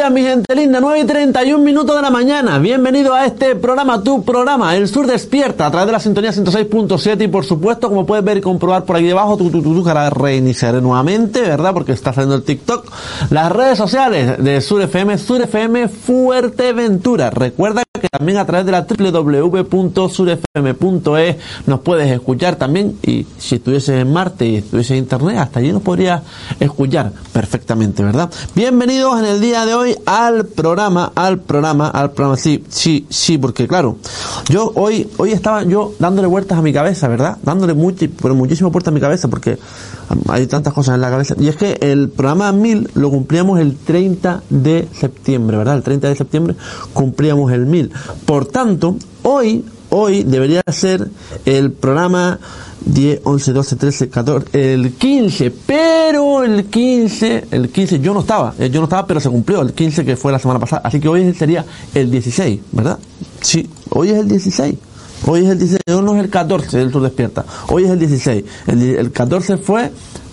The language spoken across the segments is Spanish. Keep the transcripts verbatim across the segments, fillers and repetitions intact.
días, mi gente linda, nueve y treinta y un minutos de la mañana. Bienvenido a este programa, tu programa, El Sur Despierta, a través de la sintonía ciento seis punto siete. Y por supuesto, como puedes ver y comprobar por aquí debajo, tu, tu, tu, tu cara reiniciaré nuevamente, ¿verdad? Porque está saliendo el TikTok. Las redes sociales de Sur F M, Sur F M Fuerteventura. Recuerda que también a través de la doble u doble u doble u punto sur f m punto e nos puedes escuchar también. Y si estuviese en Marte y estuviese en Internet, hasta allí nos podrías escuchar perfectamente, ¿verdad? Bienvenidos en el día de hoy al programa, al programa, al programa, sí, sí, sí, porque claro, yo hoy, hoy estaba yo dándole vueltas a mi cabeza, ¿verdad? Dándole mucho, pero muchísimas vueltas a mi cabeza, porque hay tantas cosas en la cabeza. Y es que el programa mil lo cumplíamos el treinta de septiembre, ¿verdad? El treinta de septiembre cumplíamos el mil. Por tanto, hoy, hoy debería ser el programa diez, once, doce, trece, catorce, el quince, pero el quince, el quince, yo no estaba, yo no estaba, pero se cumplió el quince, que fue la semana pasada, así que hoy sería el dieciséis, ¿verdad? Sí, hoy es el dieciséis, hoy es el dieciséis, hoy no es el catorce del Sur Despierta, hoy es el dieciséis, el, el catorce fue,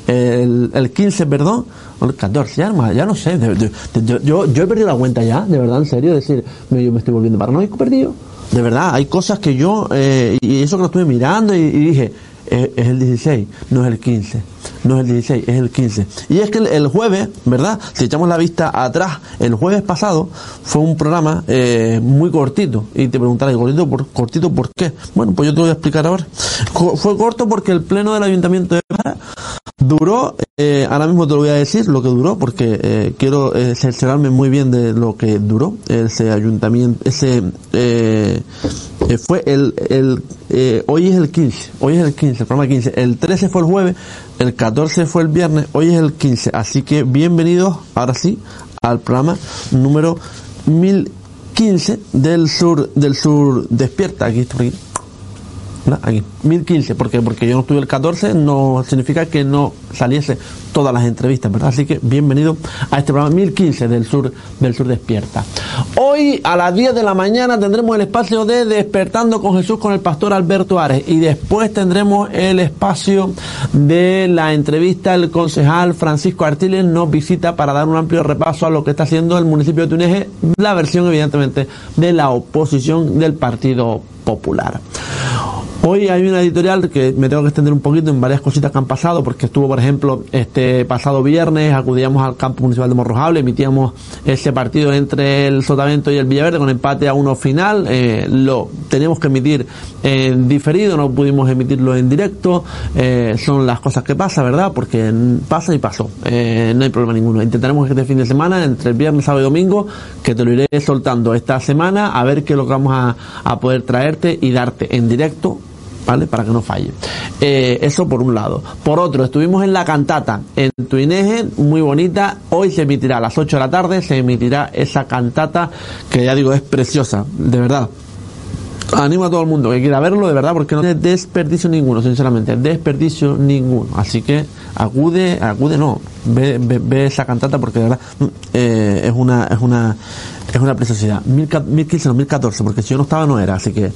el, el quince, perdón, el catorce, ya no, ya no sé, de, de, de, yo, yo, yo he perdido la cuenta ya, de verdad, en serio, es decir, me, yo me estoy volviendo paranoico, perdido, de verdad, hay cosas que yo, eh, y eso que lo estuve mirando y, y dije, Es, es el dieciséis, no es el quince, no es el dieciséis, es el quince. Y es que el, el jueves, ¿verdad? Si echamos la vista atrás, el jueves pasado fue un programa eh, muy cortito. Y te preguntarás, ¿cortito por, cortito por qué? Bueno, pues yo te voy a explicar ahora. Co- fue corto porque el pleno del Ayuntamiento de Béjar duró, eh, ahora mismo te lo voy a decir lo que duró, porque eh, quiero eh, cerciorarme muy bien de lo que duró ese ayuntamiento, ese eh, eh, fue el, el eh, hoy es el quince, hoy es el quince, el programa quince, el trece fue el jueves, el catorce fue el viernes, hoy es el quince, así que bienvenidos, ahora sí, al programa número mil quince del Sur, del Sur Despierta, aquí está, aquí. Aquí, mil quince, porque porque yo no estuve el catorce, no significa que no saliese todas las entrevistas, ¿verdad? Así que bienvenido a este programa mil quince del Sur, del Sur Despierta. Hoy a las diez de la mañana tendremos el espacio de Despertando con Jesús con el pastor Alberto Ares, y después tendremos el espacio de la entrevista. El concejal Francisco Artiles nos visita para dar un amplio repaso a lo que está haciendo el municipio de Túnez, la versión evidentemente de la oposición del Partido Popular. Hoy hay una editorial que me tengo que extender un poquito en varias cositas que han pasado, porque estuvo, por ejemplo, este pasado viernes, acudíamos al campo municipal de Morrojable, emitíamos ese partido entre el Sotavento y el Villaverde con empate a uno final, eh, lo teníamos que emitir en diferido, no pudimos emitirlo en directo, eh, son las cosas que pasa, ¿verdad? Porque pasa y pasó, eh, no hay problema ninguno. Intentaremos este fin de semana, entre el viernes, sábado y domingo, que te lo iré soltando esta semana, a ver qué es lo que vamos a, a poder traerte y darte en directo, ¿vale? Para que no falle. Eh, eso por un lado. Por otro, estuvimos en la cantata en Tuineje, muy bonita. Hoy se emitirá a las ocho de la tarde, se emitirá esa cantata que ya digo, es preciosa, de verdad. Animo a todo el mundo que quiera verlo, de verdad, porque no tiene desperdicio ninguno, sinceramente, desperdicio ninguno. Así que acude, acude no, ve, ve, ve esa cantata, porque de verdad eh, es una, es una, es una preciosidad. mil quince, no, mil catorce, porque si yo no estaba no era, así que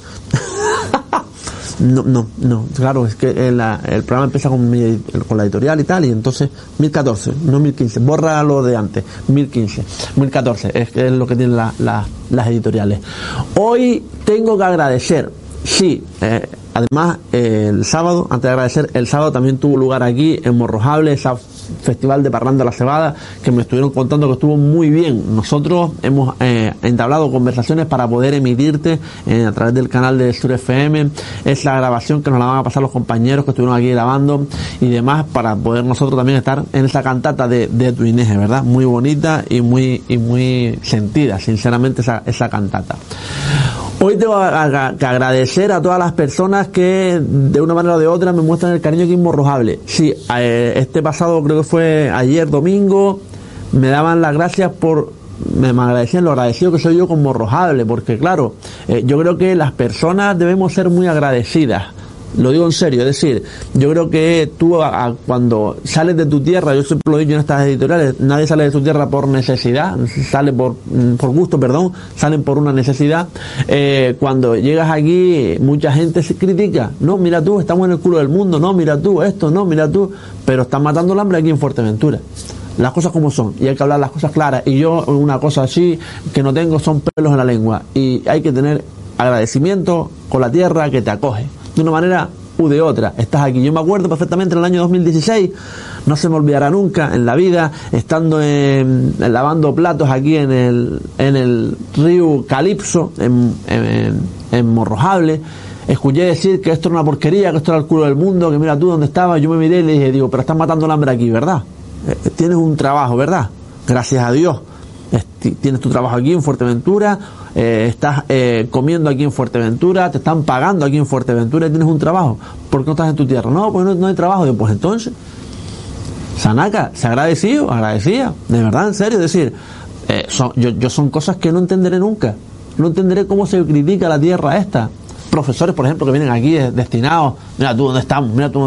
No, no, no, claro, es que el, el programa empieza con, mi, con la editorial y tal, y entonces mil catorce, no mil quince, borra lo de antes, mil quince, mil catorce, es, es lo que tienen la, la, las editoriales. Hoy tengo que agradecer, sí, eh, además eh, el sábado, antes de agradecer, el sábado también tuvo lugar aquí en Morrojable, esa Festival de Parranda la Cebada, que me estuvieron contando que estuvo muy bien. Nosotros hemos eh, entablado conversaciones para poder emitirte eh, a través del canal de Sur F M, es la grabación que nos la van a pasar los compañeros que estuvieron aquí grabando y demás, para poder nosotros también estar en esa cantata de, de Tuineje, ¿verdad? Muy bonita y muy y muy sentida, sinceramente, esa, esa cantata. Hoy tengo que agradecer a todas las personas que de una manera o de otra me muestran el cariño aquí en Morrojable. Sí, este pasado, creo que fue ayer domingo, me daban las gracias por, me, me agradecían lo agradecido que soy yo con Morrojable, porque claro, eh, yo creo que las personas debemos ser muy agradecidas. Lo digo en serio, es decir, yo creo que tú a, a, cuando sales de tu tierra, yo siempre lo he dicho en estas editoriales, nadie sale de su tierra por necesidad, sale por, por gusto, perdón, salen por una necesidad. Eh, cuando llegas aquí, mucha gente se critica, no, mira tú, estamos en el culo del mundo, no, mira tú, esto, no, mira tú, pero están matando el hambre aquí en Fuerteventura. las cosas como son, y hay que hablar las cosas claras. Y yo, una cosa así que no tengo son pelos en la lengua, y hay que tener agradecimiento con la tierra que te acoge, de una manera u de otra. Estás aquí. Yo me acuerdo perfectamente en el año dos mil dieciséis, no se me olvidará nunca en la vida, estando en, en lavando platos aquí en el en el río Calipso, en, en, en Morrojable. Escuché decir que esto era una porquería, que esto era el culo del mundo, que mira tú dónde estabas. Yo me miré y le dije, digo, pero estás matando el hambre aquí, ¿verdad? Eh, tienes un trabajo, ¿verdad? Gracias a Dios. Tienes tu trabajo aquí en Fuerteventura, eh, estás eh, comiendo aquí en Fuerteventura, te están pagando aquí en Fuerteventura y tienes un trabajo. ¿Por qué no estás en tu tierra? No, pues no, no hay trabajo. Digo, pues entonces, Sanaca, se ha agradecido, agradecía, de verdad, en serio. Es decir, eh, son, yo, yo son cosas que no entenderé nunca. No entenderé cómo se critica la tierra esta. Profesores, por ejemplo, que vienen aquí destinados, mira tú dónde estamos, mira tú,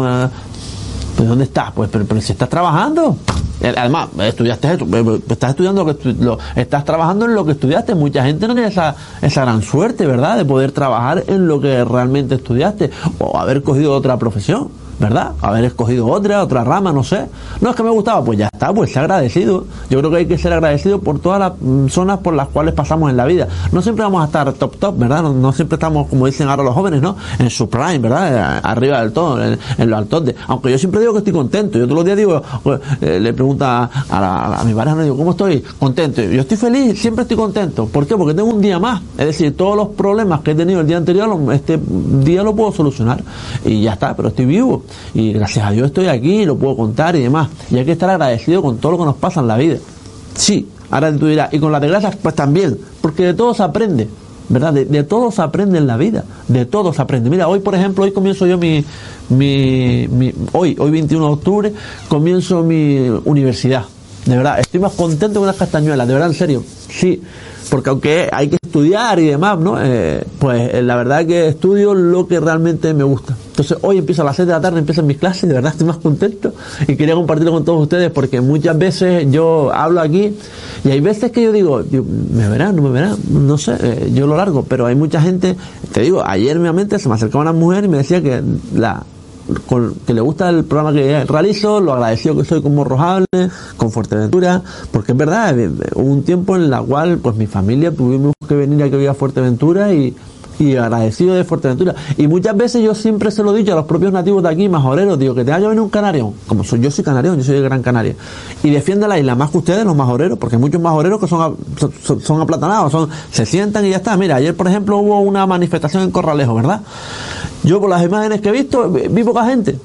pues ¿dónde estás? Pues, pero, pero si estás trabajando. Además, estudiaste esto, estás estudiando lo que lo, estás trabajando en lo que estudiaste. Mucha gente no tiene esa, esa gran suerte, ¿verdad?, de poder trabajar en lo que realmente estudiaste, o haber cogido otra profesión, ¿verdad?, haber escogido otra, otra rama, no sé. No es que me gustaba, pues ya está, pues ser agradecido. Yo creo que hay que ser agradecido por todas las zonas por las cuales pasamos en la vida. No siempre vamos a estar top top, ¿verdad? No, no siempre estamos, como dicen ahora los jóvenes, ¿no?, en su prime, ¿verdad?, arriba del todo, en, en los altos de. Aunque yo siempre digo que estoy contento. Yo todos los días digo, eh, le pregunto a, la, a mi pareja, digo, ¿cómo estoy? Contento. Yo estoy feliz, siempre estoy contento. ¿Por qué? Porque tengo un día más. Es decir, todos los problemas que he tenido el día anterior, este día lo puedo solucionar. Y ya está, pero estoy vivo. Y gracias a Dios estoy aquí, lo puedo contar y demás. Y hay que estar agradecido con todo lo que nos pasa en la vida. Sí, ahora tú dirás, y con las desgracias, pues también, porque de todo se aprende, ¿verdad? De, de todo se aprende en la vida, de todo se aprende. Mira, hoy, por ejemplo, hoy comienzo yo mi, mi, mi hoy, hoy veintiuno de octubre, comienzo mi universidad. De verdad, estoy más contento que unas castañuelas, de verdad, en serio. Sí, porque aunque hay que estudiar y demás, ¿no? Eh, pues eh, la verdad que estudio lo que realmente me gusta. Entonces hoy empiezo a las seis de la tarde, empiezan mis clases, de verdad estoy más contento y quería compartirlo con todos ustedes porque muchas veces yo hablo aquí y hay veces que yo digo, ¿me verán? ¿No me verán? No sé, eh, yo lo largo, pero hay mucha gente, te digo, ayer mi mente se me acercaba una mujer y me decía que la Con, que le gusta el programa que realizo, lo agradecido que soy con Morrojable, con Fuerteventura, porque es verdad, hubo un tiempo en la cual pues mi familia tuvimos que venir aquí a Fuerteventura y, y agradecido de Fuerteventura. Y muchas veces yo siempre se lo he dicho a los propios nativos de aquí, majoreros, digo, que te haya venido un canario, como soy, yo soy canario, yo soy de Gran Canaria, y defiende la isla más que ustedes, los majoreros, porque hay muchos majoreros que son, son, son aplatanados, son, se sientan y ya está. Mira, ayer por ejemplo hubo una manifestación en Corralejo, ¿verdad? Yo por las imágenes que he visto, vi poca gente,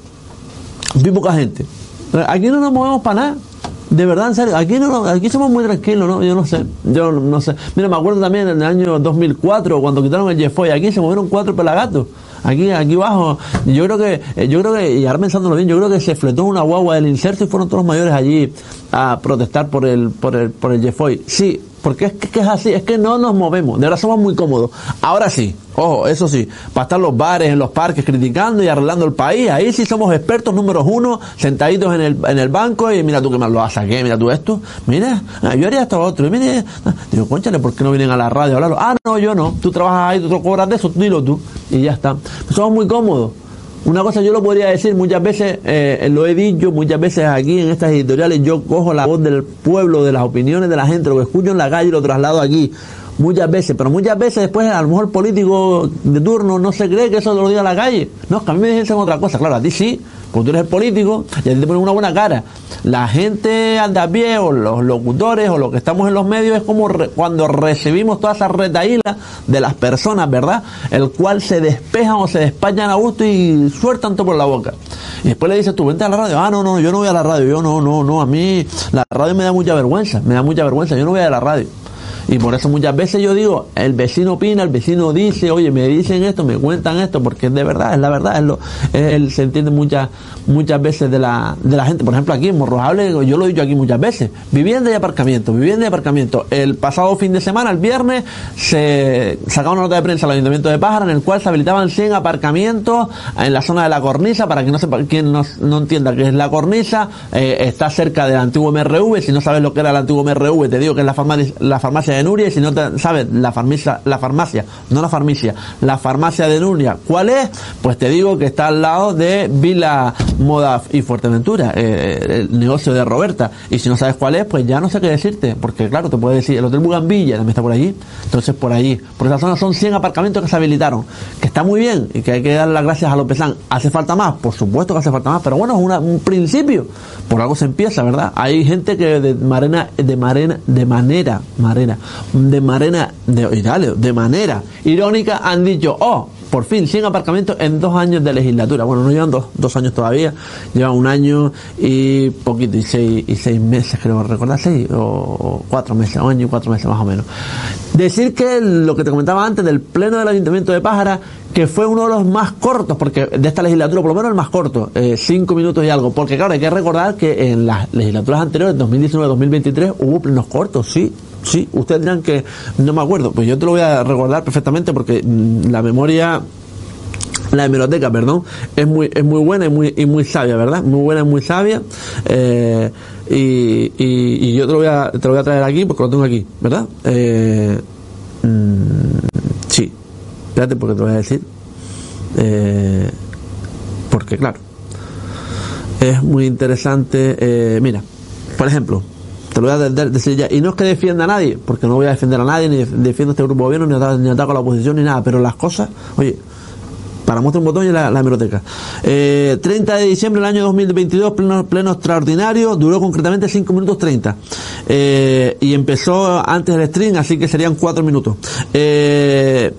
vi poca gente. Aquí no nos movemos para nada, de verdad, en serio, aquí no, aquí somos muy tranquilos, ¿no? Yo no sé, yo no sé. Mira, me acuerdo también en el año dos mil cuatro, cuando quitaron el Jefoy, aquí se movieron cuatro pelagatos. Aquí, aquí abajo, yo creo que, yo creo que, y ahora pensándolo bien, yo creo que se fletó una guagua del inserto y fueron todos los mayores allí a protestar por el, por el, por el Jefoy. Sí, porque es que, que es así, es que no nos movemos, de verdad somos muy cómodos. Ahora sí, ojo, eso sí, para estar en los bares, en los parques, criticando y arreglando el país, ahí sí somos expertos números uno, sentaditos en el, en el banco, y mira tú que mal lo haces, ¿qué? Mira tú esto, mira, yo haría esto otro, y mire, digo, cónchale, ¿por qué no vienen a la radio a hablarlo? Ah, no, yo no, tú trabajas ahí, tú te cobras de eso, dilo tú, y ya está. Somos muy cómodos. Una cosa yo lo podría decir muchas veces, eh, lo he dicho muchas veces aquí en estas editoriales, yo cojo la voz del pueblo, de las opiniones de la gente, lo que escucho en la calle y lo traslado aquí, muchas veces, pero muchas veces después a lo mejor el político de turno no se cree que eso lo diga a la calle. No, es que a mí me dicen otra cosa, claro, a ti sí, porque tú eres el político y a ti te ponen una buena cara. La gente de a pie o los locutores o los que estamos en los medios es como re, cuando recibimos toda esa retaíla de las personas, ¿verdad? El cual se despejan o se despachan a gusto y sueltan todo por la boca. Y después le dices tú, vente a la radio. Ah, no, no, yo no voy a la radio. Yo no, no, no, a mí la radio me da mucha vergüenza, me da mucha vergüenza, yo no voy a la radio. Y por eso muchas veces yo digo, el vecino opina, el vecino dice, oye, me dicen esto, me cuentan esto, porque es de verdad, es la verdad, es lo, es, él se entiende muchas muchas veces de la de la gente. Por ejemplo, aquí en Morrojable, yo lo he dicho aquí muchas veces, vivienda y aparcamiento, vivienda y aparcamiento. El pasado fin de semana, el viernes, se sacaba una nota de prensa al Ayuntamiento de Pájara en el cual se habilitaban cien aparcamientos en la zona de la cornisa. Para que no sepa, quien no, no entienda qué es la cornisa, eh, está cerca del antiguo M R V. Si no sabes lo que era el antiguo M R V, te digo que es la farmacia, la farmacia de de Nuria, y si no te sabes la farmacia, la farmacia, no la farmacia, la farmacia de Nuria, ¿cuál es? Pues te digo que está al lado de Vila Moda y Fuerteventura, eh, el negocio de Roberta, y si no sabes cuál es, pues ya no sé qué decirte, porque claro, te puede decir, el Hotel Bugambilla también está por allí, entonces por allí, por esa zona son cien aparcamientos que se habilitaron, que está muy bien, y que hay que dar las gracias a Lópezán. ¿Hace falta más? Por supuesto que hace falta más, pero bueno, es una, un principio, por algo se empieza, ¿verdad? Hay gente que de marena, de marena, de manera, marena, de marena, de, dale, de manera irónica han dicho, oh, por fin, cien aparcamientos en dos años de legislatura. Bueno, no llevan dos, dos años todavía, llevan un año y poquito, y seis, y seis meses, creo recordar, seis o cuatro meses, un año y cuatro meses más o menos. Decir que lo que te comentaba antes del pleno del Ayuntamiento de Pájara, que fue uno de los más cortos, porque de esta legislatura, por lo menos el más corto, eh, cinco minutos y algo, porque claro, hay que recordar que en las legislaturas anteriores, dos mil diecinueve dos mil veintitrés, hubo plenos cortos, sí. Sí, ustedes dirán que no me acuerdo, pues yo te lo voy a recordar perfectamente porque mmm, la memoria, la hemeroteca, perdón, es muy es muy buena y muy y muy sabia, ¿verdad? Muy buena y muy sabia, eh, y, y, y yo te lo voy a te lo voy a traer aquí porque lo tengo aquí, ¿verdad? Eh, mmm, sí, espérate porque te lo voy a decir, eh, porque claro, es muy interesante, eh, mira, por ejemplo, te lo voy a decir ya, y no es que defienda a nadie, porque no voy a defender a nadie, ni defiendo este grupo de gobierno, ni ataco, ni ataco a la oposición, ni nada, pero las cosas, oye, para muestra un botón y la, la hemeroteca. Eh, treinta de diciembre del año dos mil veintidós, pleno, pleno extraordinario, duró concretamente cinco minutos treinta, eh, y empezó antes del stream, así que serían cuatro minutos. Eh,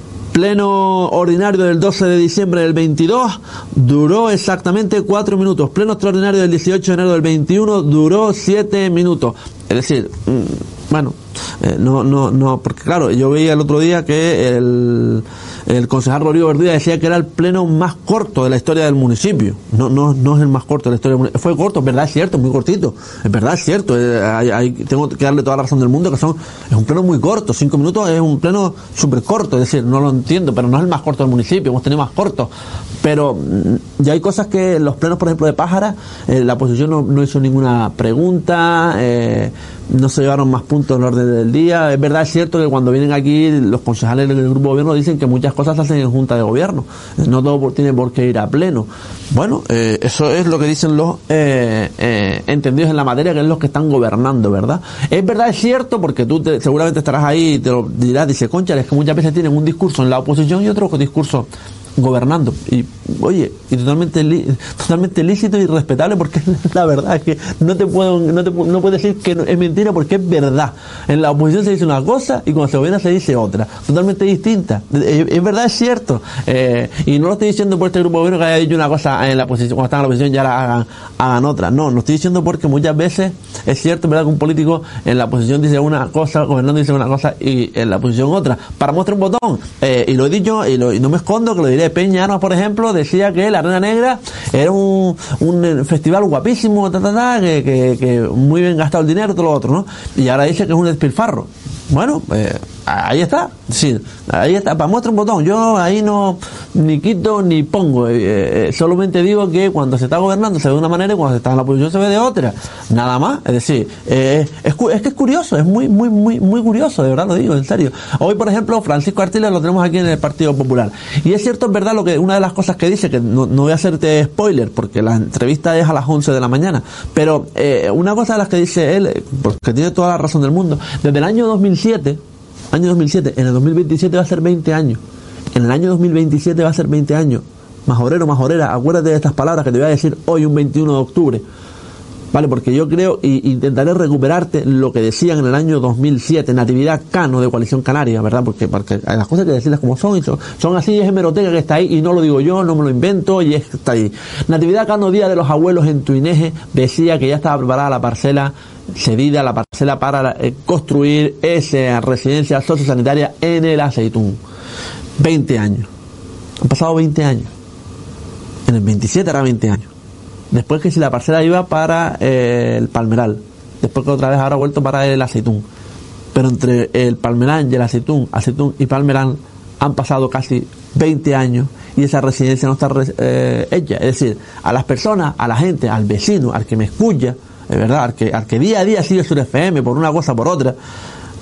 Pleno ordinario del doce de diciembre del veintidós duró exactamente cuatro minutos. Pleno extraordinario del dieciocho de enero del veintiuno duró siete minutos. Es decir, mmm, bueno, eh, no, no, no, porque claro, yo veía el otro día que el, el concejal Rodrigo Verdía decía que era el pleno más corto de la historia del municipio. No, no, no es el más corto de la historia del municipio. Fue corto, es verdad, es cierto, muy cortito. Es verdad, es cierto. Eh, hay, hay, tengo que darle toda la razón del mundo que son, es un pleno muy corto. Cinco minutos es un pleno súper corto. Es decir, no lo entiendo, pero no es el más corto del municipio. Hemos tenido más cortos. Pero ya hay cosas que los plenos, por ejemplo, de Pájara, eh, la oposición no, no hizo ninguna pregunta, eh, no se llevaron más puntos en el orden del día. Es verdad, es cierto que cuando vienen aquí los concejales del grupo de gobierno dicen que muchas cosas se hacen en junta de gobierno, no todo por, tiene por qué ir a pleno. Bueno, eh, eso es lo que dicen los eh, eh, entendidos en la materia, que es los que están gobernando, ¿verdad? Es verdad, es cierto, porque tú te, seguramente estarás ahí y te lo dirás, dice, concha, es que muchas veces tienen un discurso en la oposición y otro discurso gobernando, y oye, y totalmente li, totalmente lícito y respetable, porque la verdad es que no te puedo no te no puedes decir que no, es mentira, porque es verdad. En la oposición se dice una cosa y cuando se gobierna se dice otra, totalmente distinta. Es, es verdad, es cierto, eh, y no lo estoy diciendo por este grupo de gobierno que haya dicho una cosa en la oposición, cuando están en la oposición ya la hagan, hagan otra. No, no estoy diciendo porque muchas veces es cierto, verdad, que un político en la oposición dice una cosa, gobernando dice una cosa y en la oposición otra. Para muestra un botón, eh, y lo he dicho y, lo, y no me escondo que lo diré. Peña Armas, por ejemplo, decía que la Arena Negra era un, un festival guapísimo, ta, ta, ta, que, que, que muy bien gastado el dinero, todo lo otro, ¿no? Y ahora dice que es un despilfarro. Bueno, eh, ahí está, sí, ahí está, para muestra un botón. Yo ahí no ni quito ni pongo, eh, eh, solamente digo que cuando se está gobernando se ve de una manera y cuando se está en la oposición se ve de otra, nada más. Es decir, eh, es, es que es curioso, es muy muy muy muy curioso, de verdad lo digo, en serio. Hoy, por ejemplo, Francisco Artiles lo tenemos aquí en el Partido Popular, y es cierto, es verdad, lo que una de las cosas que dice, que no, no voy a hacerte spoiler porque la entrevista es a las once de la mañana, pero eh, una cosa de las que dice él, porque tiene toda la razón del mundo, desde el año dos mil siete, año dos mil siete, en el dos mil veintisiete va a ser veinte años, en el año dos mil veintisiete va a ser veinte años, majorero, majorera, acuérdate de estas palabras que te voy a decir hoy, un veintiuno de octubre, vale, porque yo creo, y intentaré recuperarte lo que decían en el año dos mil siete, Natividad Cano de Coalición Canaria, ¿verdad? Porque, porque hay las cosas hay que decirlas como son, y son, son así, es hemeroteca que está ahí, y no lo digo yo, no me lo invento, y está ahí. Natividad Cano, Día de los Abuelos en Tuineje, decía que ya estaba preparada la parcela cedida, la parcela para eh, construir esa residencia sociosanitaria en el Aceitún. veinte años. Han pasado veinte años. En el veintisiete era veinte años. Después que si la parcela iba para eh, el Palmeral, después que otra vez ahora ha vuelto para el Aceitún, pero entre el Palmeral y el Aceitún, Aceitún y Palmeral han pasado casi veinte años y esa residencia no está eh, hecha. Es decir, a las personas, a la gente, al vecino, al que me escucha, es verdad, al que, al que día a día sigue Sur F M por una cosa por otra,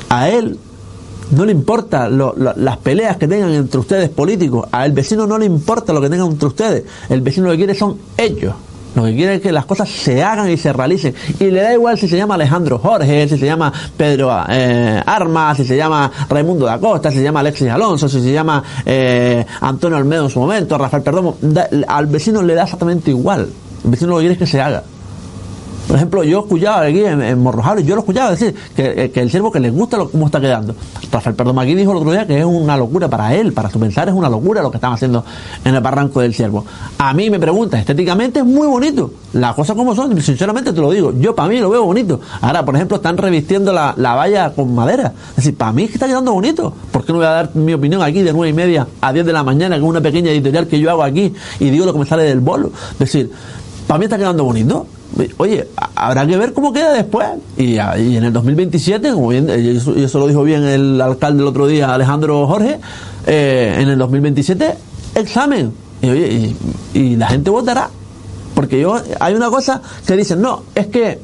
A él no le importa lo, lo, las peleas que tengan entre ustedes políticos. Al vecino no le importa lo que tengan entre ustedes. El vecino lo que quiere son ellos. Lo que quiere es que las cosas se hagan y se realicen. Y le da igual si se llama Alejandro Jorge, si se llama Pedro eh, Armas, si se llama Raimundo da Costa, si se llama Alexis Alonso, si se llama eh, Antonio Olmedo en su momento, Rafael Perdomo. Da, al vecino le da exactamente igual. El vecino lo que quiere es que se haga. Por ejemplo, yo escuchaba aquí en, en Morrojable, yo lo escuchaba decir que, que el ciervo, que les gusta lo, cómo está quedando. Rafael Perdomo aquí dijo el otro día que es una locura para él, para su pensar es una locura lo que están haciendo en el barranco del Ciervo. A mí me pregunta, estéticamente es muy bonito, las cosas como son, sinceramente te lo digo, yo para mí lo veo bonito. Ahora, por ejemplo, están revistiendo la, la valla con madera, es decir, para mí es que está quedando bonito. ¿Por qué no voy a dar mi opinión aquí de nueve y media a diez de la mañana con una pequeña editorial que yo hago aquí y digo lo que me sale del bolo? Es decir, para mí está quedando bonito. Oye, habrá que ver cómo queda después. Y, y en el dos mil veintisiete, como bien, y eso, y eso lo dijo bien el alcalde el otro día, Alejandro Jorge, eh, en el dos mil veintisiete, examen. Y, oye, y, y la gente votará. Porque yo hay una cosa que dicen, no, es que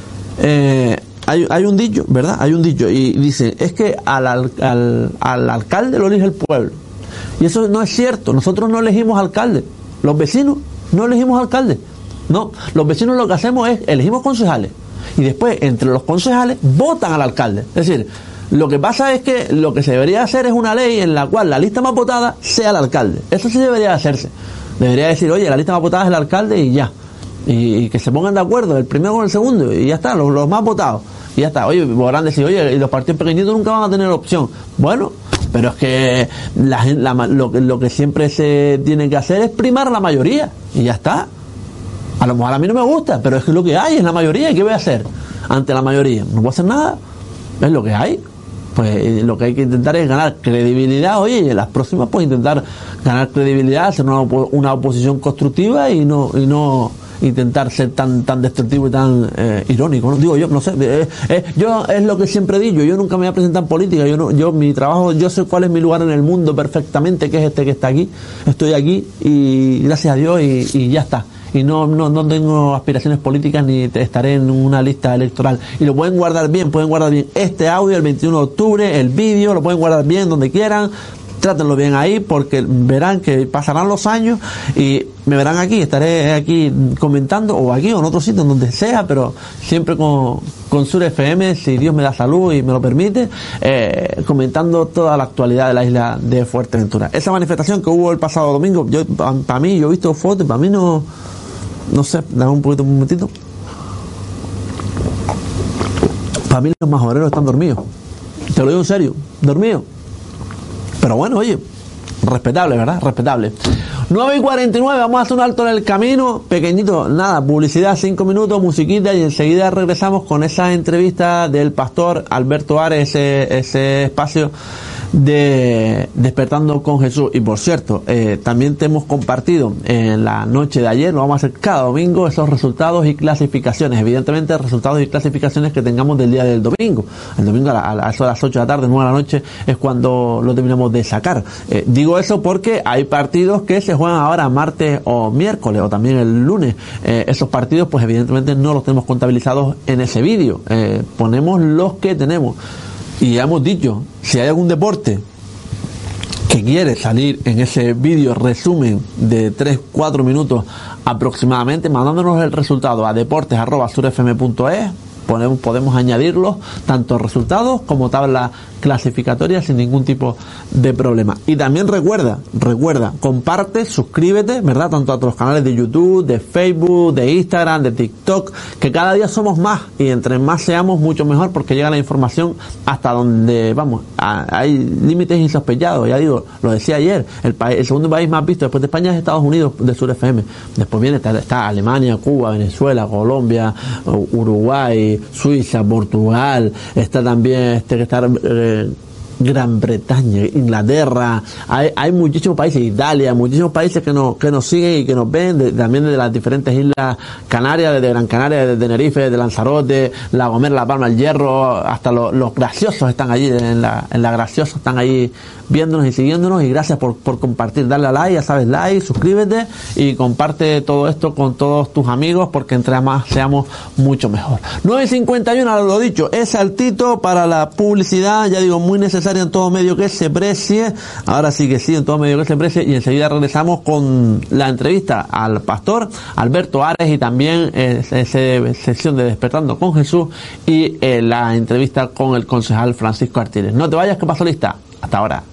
eh, hay, hay un dicho, ¿verdad? Hay un dicho, y dicen, es que al, al, al alcalde lo elige el pueblo. Y eso no es cierto. Nosotros no elegimos alcalde. Los vecinos no elegimos alcalde. No, los vecinos lo que hacemos es elegimos concejales y después entre los concejales votan al alcalde. Es decir, lo que pasa es que lo que se debería hacer es una ley en la cual la lista más votada sea el alcalde. Eso sí debería hacerse. Debería decir, oye, la lista más votada es el alcalde y ya. Y, y que se pongan de acuerdo el primero con el segundo y ya está, los, los más votados. Y ya está. Oye, podrán decir, oye, y los partidos pequeñitos nunca van a tener opción. Bueno, pero es que la, la, lo, lo que siempre se tiene que hacer es primar la mayoría y ya está. A lo mejor a mí no me gusta, pero es que lo que hay es la mayoría. ¿Y qué voy a hacer ante la mayoría? No puedo hacer nada. Es lo que hay. Pues lo que hay que intentar es ganar credibilidad. Oye, y en las próximas pues intentar ganar credibilidad, hacer una, una oposición constructiva y no y no intentar ser tan tan destructivo y tan eh, irónico, ¿no? Digo yo, no sé, eh, eh, yo es lo que siempre digo, yo nunca me voy a presentar en política, yo no, yo mi trabajo, yo sé cuál es mi lugar en el mundo perfectamente, que es este que está aquí, estoy aquí y gracias a Dios y, y ya está. Y no, no, no tengo aspiraciones políticas ni estaré en una lista electoral. Y lo pueden guardar bien, pueden guardar bien este audio el veintiuno de octubre, el vídeo, lo pueden guardar bien donde quieran, trátenlo bien ahí porque verán que pasarán los años y me verán aquí, estaré aquí comentando o aquí o en otro sitio, en donde sea, pero siempre con, con Sur F M, si Dios me da salud y me lo permite, eh, comentando toda la actualidad de la isla de Fuerteventura. Esa manifestación que hubo el pasado domingo, yo para pa mí, yo he visto fotos, para mí no... No sé, dame un poquito, un momentito. Para mí los majoreros están dormidos. Te lo digo en serio, dormidos. Pero bueno, oye, respetable, ¿verdad? Respetable. nueve y cuarenta y nueve, vamos a hacer un alto en el camino. Pequeñito, nada, publicidad, cinco minutos, musiquita y enseguida regresamos con esa entrevista del pastor Alberto Ares, ese, ese espacio de Despertando con Jesús. Y por cierto, eh, también te hemos compartido en la noche de ayer, lo vamos a hacer cada domingo, esos resultados y clasificaciones, evidentemente resultados y clasificaciones que tengamos del día del domingo. El domingo a, la, a las ocho de la tarde, nueve de la noche es cuando lo terminamos de sacar. Eh, digo eso porque hay partidos que se juegan ahora martes o miércoles o también el lunes. Eh, esos partidos pues evidentemente no los tenemos contabilizados en ese vídeo, eh, ponemos los que tenemos. Y ya hemos dicho, si hay algún deporte que quiere salir en ese vídeo resumen de tres cuatro minutos aproximadamente, mandándonos el resultado a deportes arroba surfm punto es, podemos, podemos añadirlos, tanto resultados como tabla clasificatoria sin ningún tipo de problema. Y también recuerda, recuerda, comparte, suscríbete, ¿verdad? Tanto a los canales de YouTube, de Facebook, de Instagram, de TikTok, que cada día somos más y entre más seamos mucho mejor porque llega la información hasta donde, vamos, a, hay límites insospechados, ya digo, lo decía ayer, el, país, el segundo país más visto después de España es Estados Unidos de Sur F M, después viene, está, está Alemania, Cuba, Venezuela, Colombia, Uruguay, Suiza, Portugal, está también este que está eh, Gran Bretaña, Inglaterra, hay, hay muchísimos países, Italia, muchísimos países que nos, que nos siguen y que nos ven, de, también de las diferentes islas Canarias, desde Gran Canaria, desde Tenerife, desde Lanzarote, La Gomera, La Palma, El Hierro, hasta los, los graciosos están allí, en la, en la graciosa están ahí viéndonos y siguiéndonos, y gracias por, por compartir, darle a like, ya sabes, like, suscríbete y comparte todo esto con todos tus amigos, porque entre más seamos mucho mejor. nueve cincuenta y uno, lo dicho, es saltito para la publicidad, ya digo, muy necesaria en todo medio que se precie, ahora sí que sí, en todo medio que se precie, y enseguida regresamos con la entrevista al pastor Alberto Ares y también eh, esa sección de Despertando con Jesús y eh, la entrevista con el concejal Francisco Artiles. No te vayas, que paso lista. Hasta ahora.